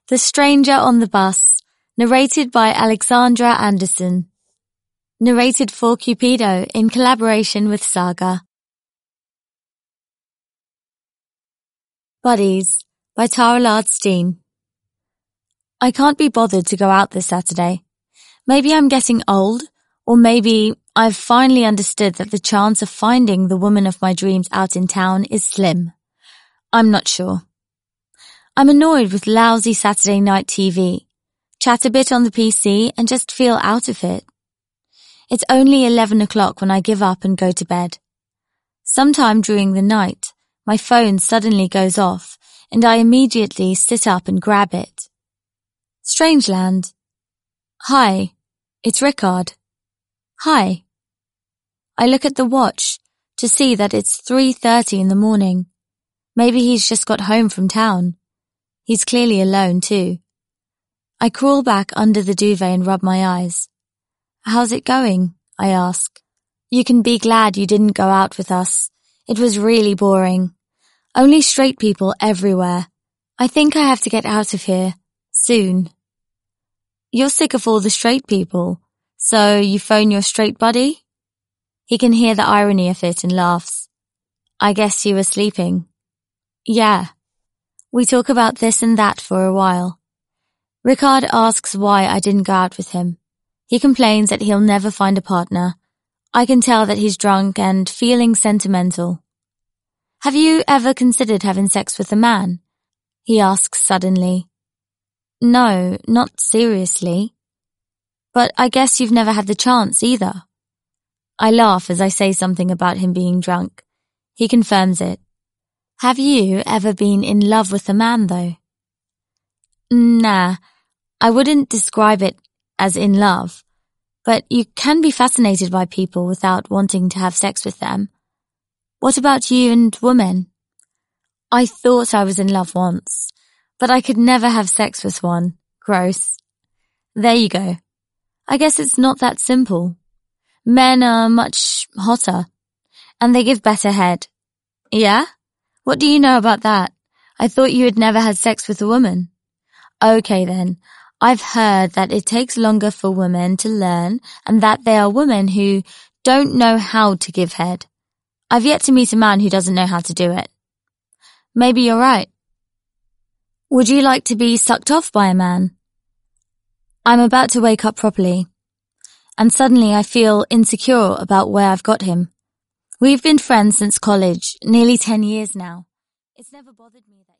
The Stranger on the Bus, narrated by Alexandra Anderson. Narrated for Cupido in collaboration with Saga. Buddies by Tara Lardstein. I can't be bothered to go out this Saturday. Maybe I'm getting old, or maybe I've finally understood that the chance of finding the woman of my dreams out in town is slim. I'm not sure. I'm annoyed with lousy Saturday night TV, chat a bit on the PC and just feel out of it. It's only 11 o'clock when I give up and go to bed. Sometime during the night, my phone suddenly goes off and I immediately sit up and grab it. Strangeland. Hi, it's Rickard. Hi. I look at the watch to see that it's 3:30 in the morning. Maybe he's just got home from town. He's clearly alone too. I crawl back under the duvet and rub my eyes. How's it going? I ask. You can be glad you didn't go out with us. It was really boring. Only straight people everywhere. I think I have to get out of here. Soon. You're sick of all the straight people, so you phone your straight buddy? He can hear the irony of it and laughs. I guess you were sleeping. Yeah. We talk about this and that for a while. Rickard asks why I didn't go out with him. He complains that he'll never find a partner. I can tell that he's drunk and feeling sentimental. Have you ever considered having sex with a man? He asks suddenly. No, not seriously. But I guess you've never had the chance either. I laugh as I say something about him being drunk. He confirms it. Have you ever been in love with a man though? Nah, I wouldn't describe it as in love, but you can be fascinated by people without wanting to have sex with them. What about you and women? I thought I was in love once, but I could never have sex with one. Gross. There you go. I guess it's not that simple. Men are much hotter, and they give better head. Yeah? What do you know about that? I thought you had never had sex with a woman. Okay then. I've heard that it takes longer for women to learn and that there are women who don't know how to give head. I've yet to meet a man who doesn't know how to do it. Maybe you're right. Would you like to be sucked off by a man? I'm about to wake up properly, and suddenly I feel insecure about where I've got him. We've been friends since college, nearly 10 years now. It's never bothered me that